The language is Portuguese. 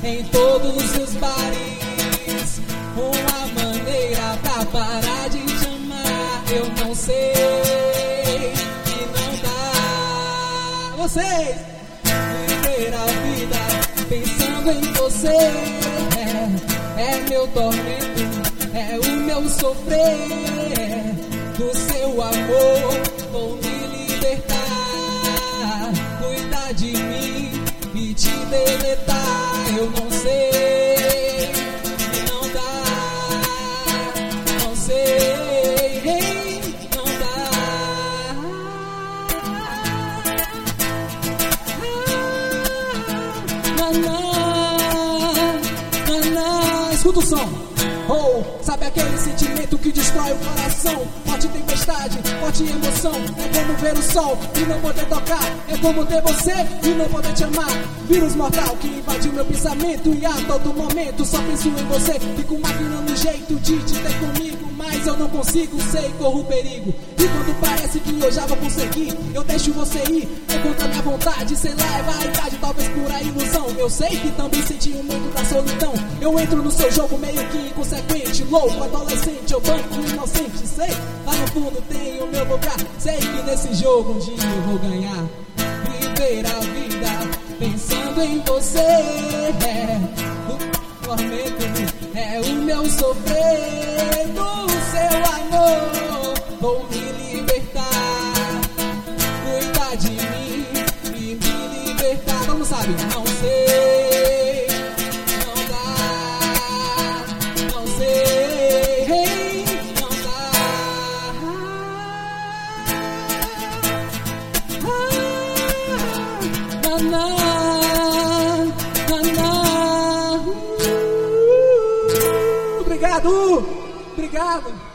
em todos os bares. Uma maneira pra parar de te amar, eu não sei que não dá. Vocês, viver a vida pensando em você é meu tormento, é o meu sofrer. Do seu amor vou me libertar, cuidar de mim e te deletar. Eu não sei, não dá, não sei, não dá. Naná, escuta o som. Oh, sabe aquele sentimento que destrói o coração? Forte tempestade, forte emoção. É como ver o sol e não poder tocar. É como ter você e não poder te amar. Vírus mortal que invadiu meu pensamento, e a todo momento só penso em você. Fico maquinando um jeito de te ter comigo, mas eu não consigo, sei, corro perigo. E quando parece que eu já vou conseguir, eu deixo você ir, é contra a minha vontade. Sei lá, é vaidade, talvez pura ilusão. Eu sei que também senti o medo da solidão. Eu entro no seu jogo meio que inconsequente, louco, adolescente, eu banco inocente. Sei, lá no fundo tem o meu lugar. Sei que nesse jogo um dia eu vou ganhar. Viver a vida pensando em você o tormento, é o meu sofrer. Do seu amor vou me libertar, cuidar de mim e me libertar. Vamos, sabe? Não sei, não dá, não sei, não dá. Naná, naná. Obrigado, obrigado.